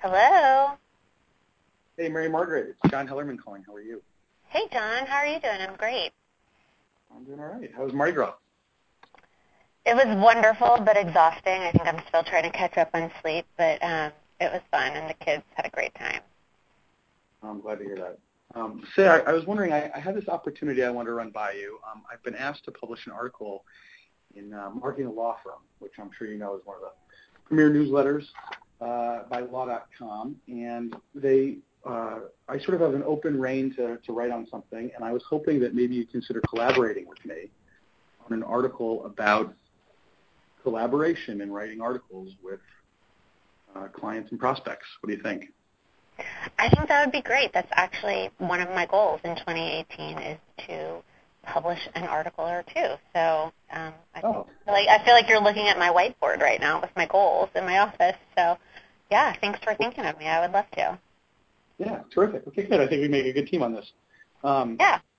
Hello. Hey, Mary Margaret, it's John Hellerman calling. How are you? Hey, John. How are you doing? I'm great. I'm doing all right. How was Mardi Gras? It was wonderful but exhausting. I think I'm still trying to catch up on sleep, but it was fun, and the kids had a great time. I'm glad to hear that. Say, I was wondering, I had this opportunity I wanted to run by you. I've been asked to publish an article in Marketing a Law Firm, which I'm sure you know is one of the premier newsletters by Law.com, and I sort of have an open rein to write on something, and I was hoping that maybe you'd consider collaborating with me on an article about collaboration in writing articles with clients and prospects. What do you think? I think that would be great. That's actually one of my goals in 2018 is to publish an article or two. So I feel like you're looking at my whiteboard right now with my goals in my office. So, yeah, thanks for thinking of me. I would love to. Yeah, terrific. Okay, good. I think we make a good team on this. Yeah.